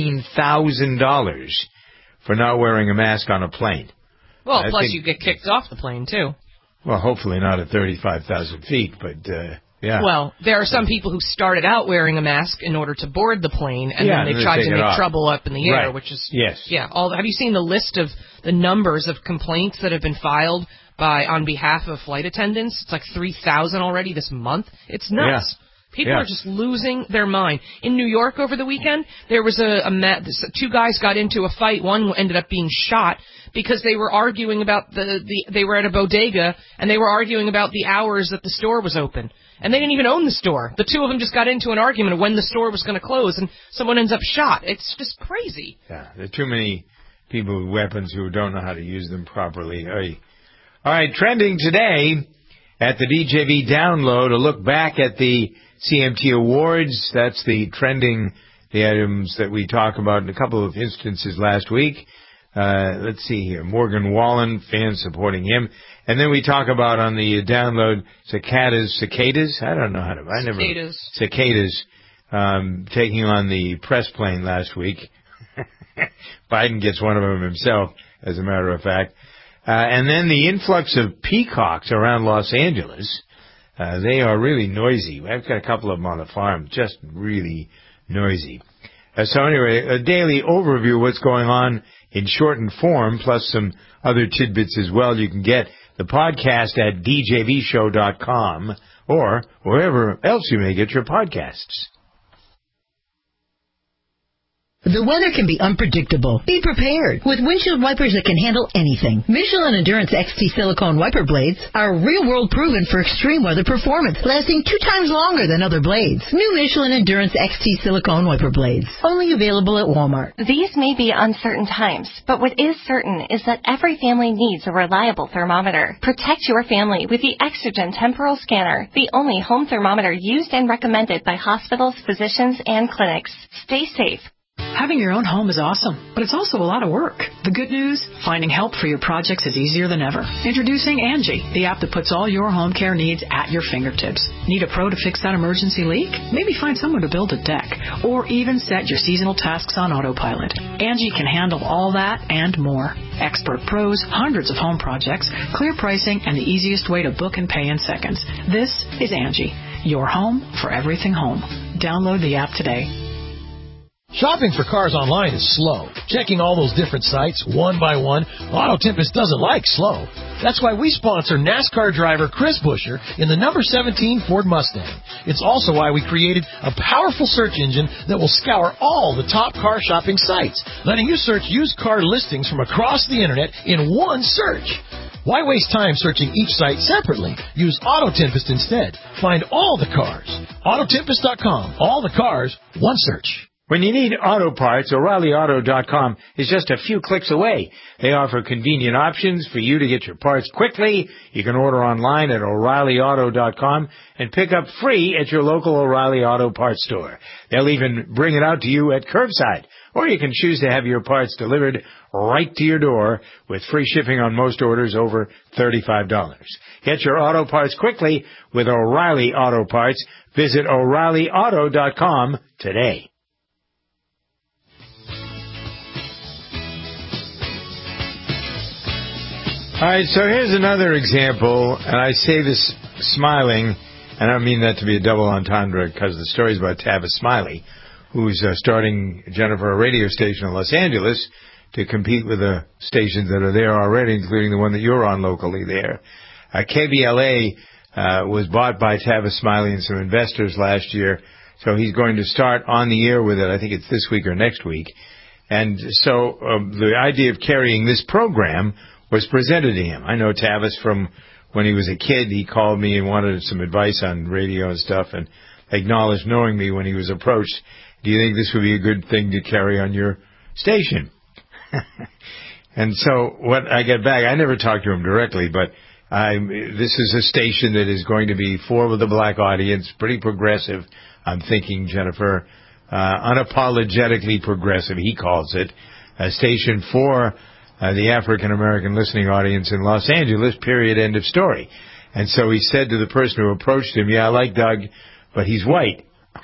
$15,000 for not wearing a mask on a plane. Well, plus you get kicked off the plane, too. Well, hopefully not at 35,000 feet, but, yeah. Well, there are some people who started out wearing a mask in order to board the plane, and then they tried to make trouble up in the air, which is... Yes. Yeah. Have you seen the list of the numbers of complaints that have been filed on behalf of flight attendants? It's 3,000 already this month. It's nuts. Yeah. People are just losing their mind. In New York over the weekend, there was two guys got into a fight. One ended up being shot because they were arguing about they were at a bodega and they were arguing about the hours that the store was open. And they didn't even own the store. The two of them just got into an argument of when the store was going to close, and someone ends up shot. It's just crazy. Yeah, there are too many people with weapons who don't know how to use them properly. All right, trending today at the DJV download, a look back at the CMT Awards. That's the items that we talk about in a couple of instances last week. Let's see here. Morgan Wallen, fans supporting him. And then we talk about on the download cicadas. I don't know how to, cicadas, taking on the press plane last week. Biden gets one of them himself, as a matter of fact. And then the influx of peacocks around Los Angeles. They are really noisy. I've got a couple of them on the farm, just really noisy. So anyway, a daily overview of what's going on in shortened form, plus some other tidbits as well. You can get the podcast at djvshow.com or wherever else you may get your podcasts. The weather can be unpredictable. Be prepared with windshield wipers that can handle anything. Michelin Endurance XT silicone wiper blades are real-world proven for extreme weather performance, lasting 2 times longer than other blades. New Michelin Endurance XT silicone wiper blades, only available at Walmart. These may be uncertain times, but what is certain is that every family needs a reliable thermometer. Protect your family with the Exogen Temporal Scanner, the only home thermometer used and recommended by hospitals, physicians, and clinics. Stay safe. Having your own home is awesome, but it's also a lot of work. The good news, finding help for your projects is easier than ever. Introducing Angie, the app that puts all your home care needs at your fingertips. Need a pro to fix that emergency leak? Maybe find someone to build a deck, or even set your seasonal tasks on autopilot. Angie can handle all that and more. Expert pros, hundreds of home projects, clear pricing, and the easiest way to book and pay in seconds. This is Angie, your home for everything home. Download the app today. Shopping for cars online is slow. Checking all those different sites one by one, Auto Tempest doesn't like slow. That's why we sponsor NASCAR driver Chris Buescher in the number 17 Ford Mustang. It's also why we created a powerful search engine that will scour all the top car shopping sites, letting you search used car listings from across the internet in one search. Why waste time searching each site separately? Use Auto Tempest instead. Find all the cars. Autotempest.com. All the cars, one search. When you need auto parts, O'ReillyAuto.com is just a few clicks away. They offer convenient options for you to get your parts quickly. You can order online at O'ReillyAuto.com and pick up free at your local O'Reilly Auto Parts store. They'll even bring it out to you at curbside. Or you can choose to have your parts delivered right to your door with free shipping on most orders over $35. Get your auto parts quickly with O'Reilly Auto Parts. Visit O'ReillyAuto.com today. All right, so here's another example, and I say this smiling, and I don't mean that to be a double entendre because the story is about Tavis Smiley, who's starting, Jennifer, a radio station in Los Angeles to compete with the stations that are there already, including the one that you're on locally there. KBLA was bought by Tavis Smiley and some investors last year, so he's going to start on the air with it. I think it's this week or next week. And so the idea of carrying this program was presented to him. I know Tavis from when he was a kid. He called me and wanted some advice on radio and stuff, and acknowledged knowing me when he was approached. Do you think this would be a good thing to carry on your station? And so what I get back, I never talked to him directly, but this is a station that is going to be for the black audience, pretty progressive, I'm thinking, Jennifer, unapologetically progressive, he calls it, a station for the African-American listening audience in Los Angeles, period, end of story. And so he said to the person who approached him, yeah, I like Doug, but he's white.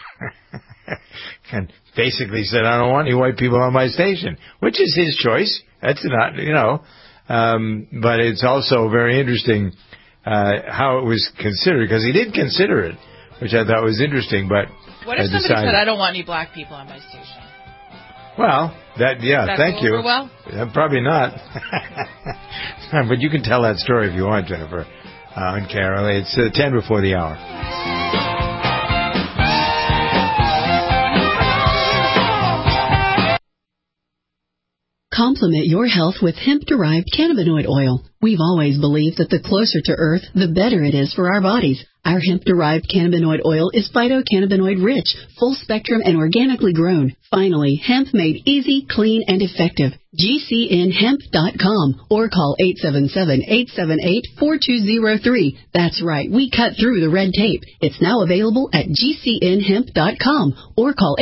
And basically said, I don't want any white people on my station, which is his choice. That's not, but it's also very interesting how it was considered, because he did consider it, which I thought was interesting. But what if somebody said, I don't want any black people on my station? Well, thank you. Well? Probably not. But you can tell that story if you want, Jennifer, on Carol. It's 10 before the hour. Complement your health with hemp-derived cannabinoid oil. We've always believed that the closer to Earth, the better it is for our bodies. Our hemp-derived cannabinoid oil is phytocannabinoid-rich, full-spectrum, and organically grown. Finally, hemp made easy, clean, and effective. GCNhemp.com or call 877-878-4203. That's right, we cut through the red tape. It's now available at GCNhemp.com or call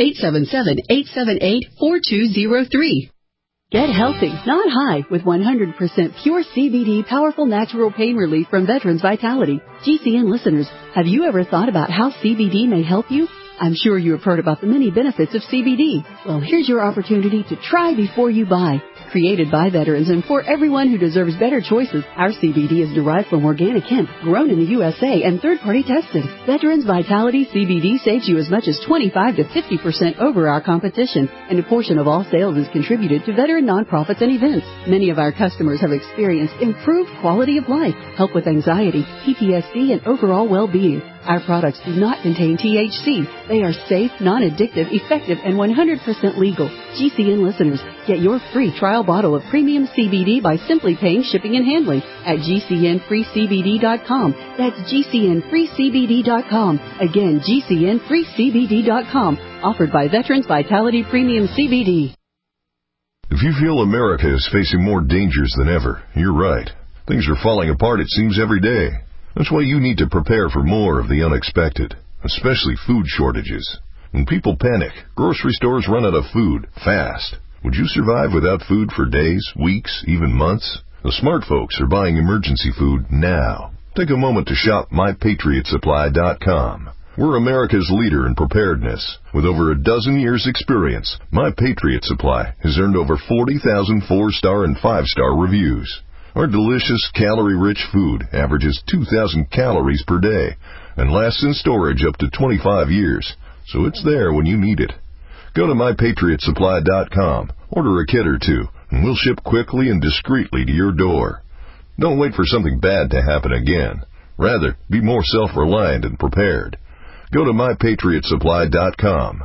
877-878-4203. Get healthy, not high, with 100% pure CBD powerful natural pain relief from Veterans Vitality. GCN listeners, have you ever thought about how CBD may help you? I'm sure you have heard about the many benefits of CBD. Well, here's your opportunity to try before you buy. Created by veterans and for everyone who deserves better choices, our CBD is derived from organic hemp, grown in the USA and third-party tested. Veterans Vitality CBD saves you as much as 25 to 50% over our competition, and a portion of all sales is contributed to veteran nonprofits and events. Many of our customers have experienced improved quality of life, help with anxiety, PTSD, and overall well-being. Our products do not contain THC. They are safe, non-addictive, effective, and 100% legal. GCN listeners, get your free trial bottle of premium CBD by simply paying shipping and handling at GCNFreeCBD.com. That's GCNFreeCBD.com. Again, GCNFreeCBD.com. Offered by Veterans Vitality Premium CBD. If you feel America is facing more dangers than ever, you're right. Things are falling apart, it seems, every day. That's why you need to prepare for more of the unexpected, especially food shortages. When people panic, grocery stores run out of food fast. Would you survive without food for days, weeks, even months? The smart folks are buying emergency food now. Take a moment to shop MyPatriotSupply.com. We're America's leader in preparedness. With over a dozen years' experience, My Patriot Supply has earned over 40,000 4-star and 5-star reviews. Our delicious, calorie-rich food averages 2,000 calories per day and lasts in storage up to 25 years, so it's there when you need it. Go to MyPatriotSupply.com, order a kit or two, and we'll ship quickly and discreetly to your door. Don't wait for something bad to happen again. Rather, be more self-reliant and prepared. Go to MyPatriotSupply.com.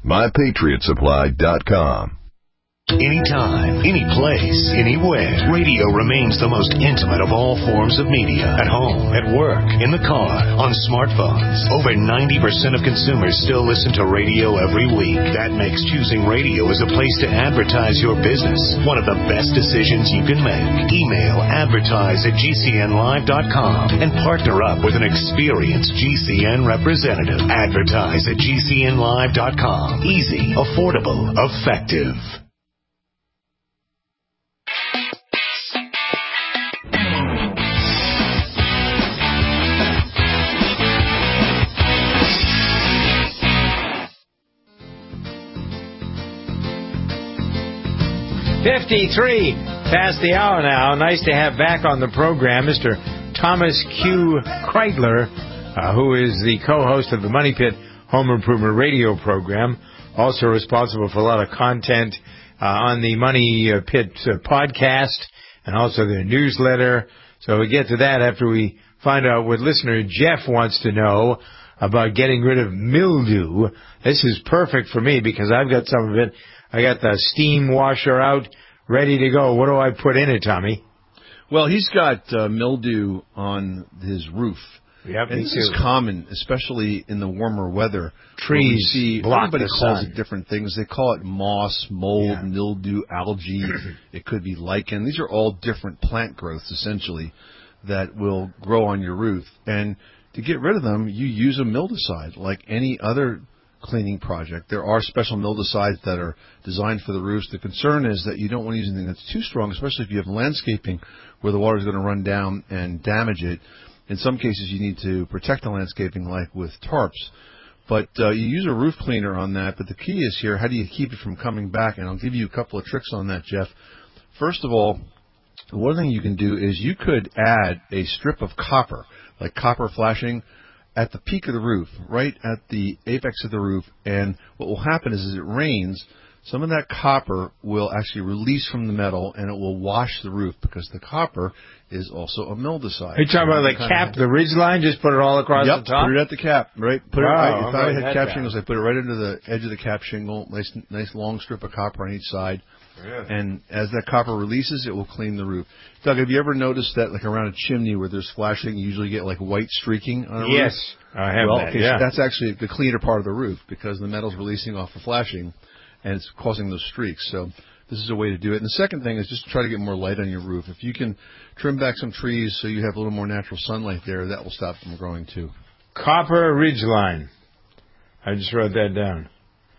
MyPatriotSupply.com. Anytime, any place, anywhere, radio remains the most intimate of all forms of media. At home, at work, in the car, on smartphones. Over 90% of consumers still listen to radio every week. That makes choosing radio as a place to advertise your business one of the best decisions you can make. Email advertise@gcnlive.com and partner up with an experienced GCN representative. Advertise at gcnlive.com. Easy, affordable, effective. .53 past the hour now. Nice to have back on the program Mr. Thomas Q. Kreidler, who is the co-host of the Money Pit Home Improvement Radio program, also responsible for a lot of content on the Money Pit podcast and also their newsletter. So we get to that after we find out what listener Jeff wants to know about getting rid of mildew. This is perfect for me because I've got some of it. I got the steam washer out, ready to go. What do I put in it, Tommy? Well, he's got mildew on his roof. Yep, and this is common, especially in the warmer weather. Trees block everybody the calls sun. it different things. They call it moss, mold, mildew, algae. It could be lichen. These are all different plant growths, essentially, that will grow on your roof. And to get rid of them, you use a mildewcide like any other cleaning project. There are special mildewcides that are designed for the roofs. The concern is that you don't want to use anything that's too strong, especially if you have landscaping where the water is going to run down and damage it. In some cases, you need to protect the landscaping, like with tarps. But you use a roof cleaner on that. But the key is here, how do you keep it from coming back? And I'll give you a couple of tricks on that, Jeff. First of all, one thing you can do is you could add a strip of copper, like copper flashing, at the peak of the roof, right at the apex of the roof. And what will happen is, as it rains, some of that copper will actually release from the metal, and it will wash the roof because the copper is also a mildewcide. Are you talking about the cap, the ridge line? Just put it all across the top? Put it at the cap, right? Put it right. If I had cap shingles, I put it right into the edge of the cap shingle. Nice long strip of copper on each side. Really? And as that copper releases, it will clean the roof. Doug, have you ever noticed that, like around a chimney where there's flashing, you usually get like white streaking on a roof? Yes, I have that. Okay, so that's actually the cleaner part of the roof because the metal's releasing off the flashing, and it's causing those streaks. So this is a way to do it. And the second thing is just to try to get more light on your roof. If you can trim back some trees so you have a little more natural sunlight there, that will stop them growing too. Copper ridge line. I just wrote that down.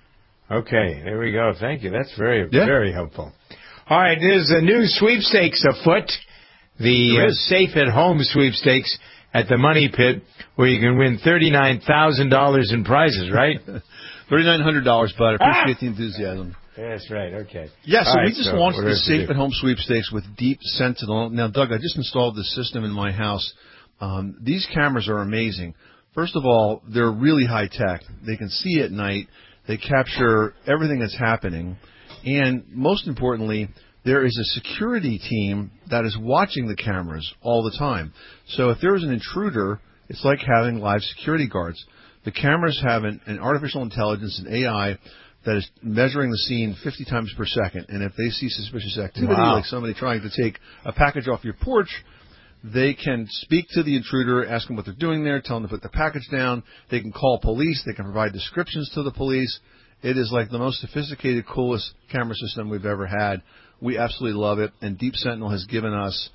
Okay, there we go. Thank you. That's very helpful. All right, there's a new sweepstakes afoot. The Safe at Home sweepstakes at the Money Pit, where you can win $39,000 in prizes, right? $3,900, but I appreciate the enthusiasm. That's right. Okay. Yeah, so we just launched the Safe at Home sweepstakes with Deep Sentinel. Now, Doug, I just installed this system in my house. These cameras are amazing. First of all, they're really high tech. They can see at night. They capture everything that's happening. And most importantly, there is a security team that is watching the cameras all the time. So if there is an intruder, it's like having live security guards. The cameras have an artificial intelligence, an AI, that is measuring the scene 50 times per second. And if they see suspicious activity, like somebody trying to take a package off your porch, they can speak to the intruder, ask them what they're doing there, tell them to put the package down. They can call police. They can provide descriptions to the police. It is like the most sophisticated, coolest camera system we've ever had. We absolutely love it. And Deep Sentinel has given us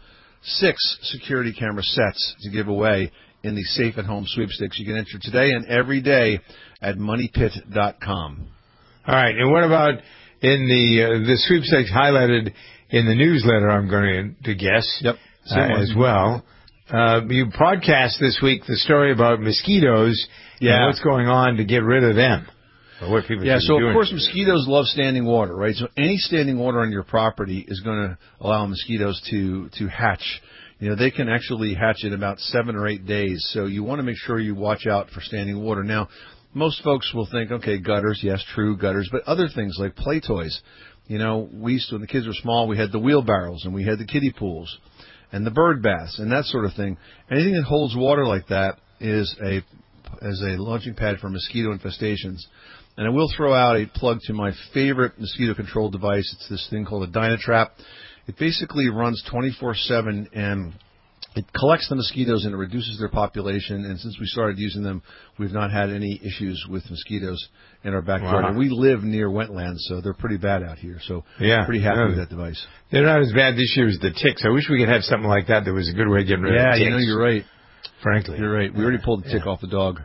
6 security camera sets to give away in the Safe at Home sweepstakes. You can enter today and every day at moneypit.com. All right, and what about in the sweepstakes highlighted in the newsletter, I'm going to guess, as well. You podcast this week the story about mosquitoes and what's going on to get rid of them. Or what people so doing. Of course mosquitoes love standing water, right? So any standing water on your property is going to allow mosquitoes to hatch. You know, they can actually hatch in about 7 or 8 days, so you want to make sure you watch out for standing water. Now, most folks will think, okay, gutters, yes, true, gutters, but other things like play toys. You know, we used to, when the kids were small, we had the wheelbarrows and we had the kiddie pools and the bird baths and that sort of thing. Anything that holds water like that is a launching pad for mosquito infestations. And I will throw out a plug to my favorite mosquito control device. It's this thing called a Dynatrap. It basically runs 24/7 and it collects the mosquitoes and it reduces their population. And since we started using them, we've not had any issues with mosquitoes in our backyard. Wow. And we live near wetlands, so they're pretty bad out here. So pretty happy with that device. They're not as bad this year as the ticks. I wish we could have something like that was a good way of getting rid of ticks. Yeah, you know, you're right. Frankly. You're right. We already pulled the tick off the dog.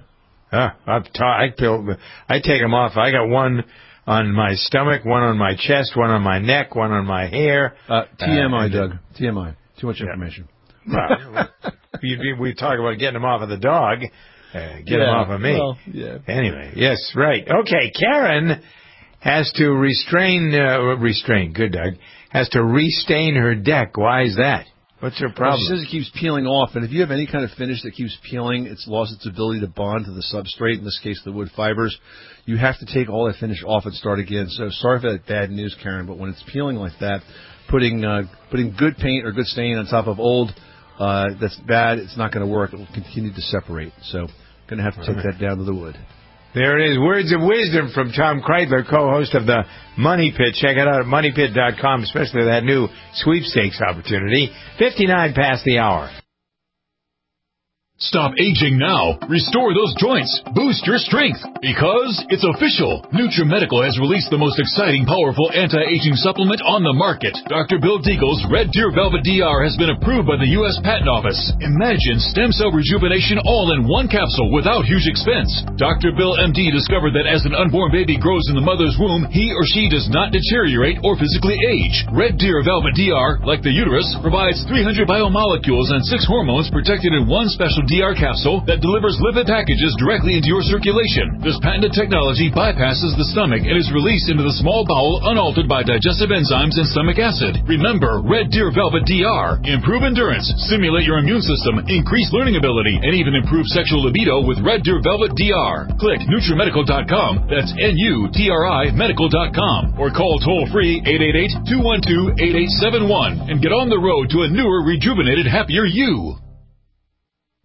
I take them off. I got one on my stomach, one on my chest, one on my neck, one on my hair. TMI, Doug. TMI. Too much information. Well, we talk about getting them off of the dog. Get them off of me. Well, Anyway, yes, right. Okay, Karen has to restrain, good Doug, has to restain her deck. Why is that? What's her problem? Well, she says it keeps peeling off, and if you have any kind of finish that keeps peeling, it's lost its ability to bond to the substrate, in this case the wood fibers. You have to take all that finish off and start again. So sorry for that bad news, Karen, but when it's peeling like that, putting good paint or good stain on top of old that's bad, it's not going to work. It will continue to separate. So going to have to take that down to the wood. There it is. Words of wisdom from Tom Kreidler, co-host of the Money Pit. Check it out at moneypit.com, especially that new sweepstakes opportunity. 59 past the hour. Stop aging now. Restore those joints. Boost your strength. Because it's official. NutriMedical has released the most exciting, powerful anti-aging supplement on the market. Dr. Bill Deagle's Red Deer Velvet DR has been approved by the U.S. Patent Office. Imagine stem cell rejuvenation all in one capsule without huge expense. Dr. Bill MD discovered that as an unborn baby grows in the mother's womb, he or she does not deteriorate or physically age. Red Deer Velvet DR, like the uterus, provides 300 biomolecules and 6 hormones protected in one special DR capsule that delivers lipid packages directly into your circulation. This patented technology bypasses the stomach and is released into the small bowel unaltered by digestive enzymes and stomach acid. Remember, Red Deer Velvet DR. Improve endurance, stimulate your immune system, increase learning ability, and even improve sexual libido with Red Deer Velvet DR. Click NutriMedical.com, that's NUTRI Medical.com, or call toll-free 888-212-8871 and get on the road to a newer, rejuvenated, happier you.